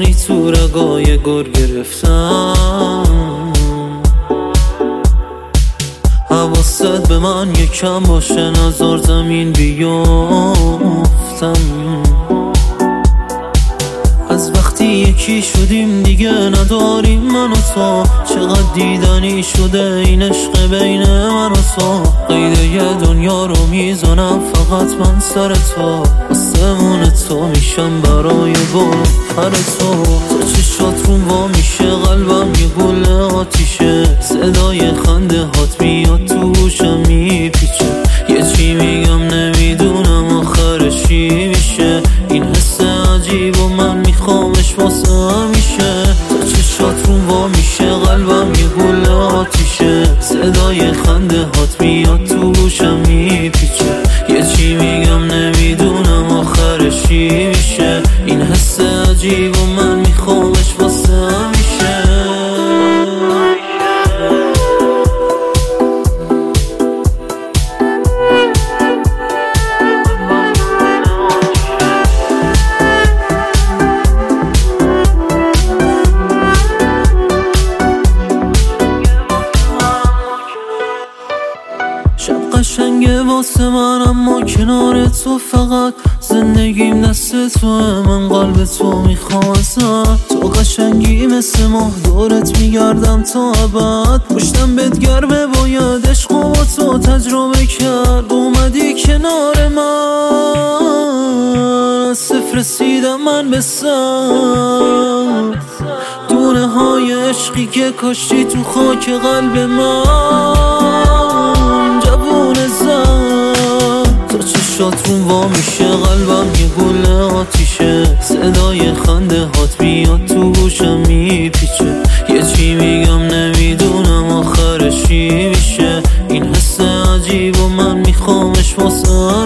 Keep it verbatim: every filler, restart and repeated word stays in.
میکنی تو رگای گر گرفتم. حواست به من یکم باشه نزار زمین بیافتم. از وقتی یکی شدیم دیگه نداریم من و تو. چقدر دیدنی شده این عشق بین من و تو. قید یه دنیا رو میزنم فقط من سر تو. آسمون تو میشم برای گل پر تو. تو چشات رو وا میشه قلبم یه گل آتیشه. صدای خنده هات میاد تو گوشم میپیچه. یه چی میگم نمیدونم آخرش چی میشه. این حس عجیب و من میخوامش واسه همیشه. تو چشات رو وا میشه قلبم یه گل آتیشه. صدای خنده هات میاد تو گوشم میپیچه. یه چی میگم نمیدونم آخرش چی میشه. این حس عجیب و من میخوامش واسه همیشه. شب قشنگه واسه من اما کنار تو فقط زندگیم دست توه. من قلب تو میخواستم. تو قشنگی مثل ماه دورت میگردم تا ابد. پشتم بهت گرمه باید عشق و با تو تجربه کرد. اومدی کنار من از صفر رسیدم من به سر. دونه های عشقی که کاشتی تو خاک قلب من جوون زن. تا چشات رو وا میشه قلبم یه گل آتیشه. صدای خنده هات میاد تو گوشم میپیچه. یه چی میگم نمیدونم آخرش چی میشه. این حس عجیب و من میخوامش واسه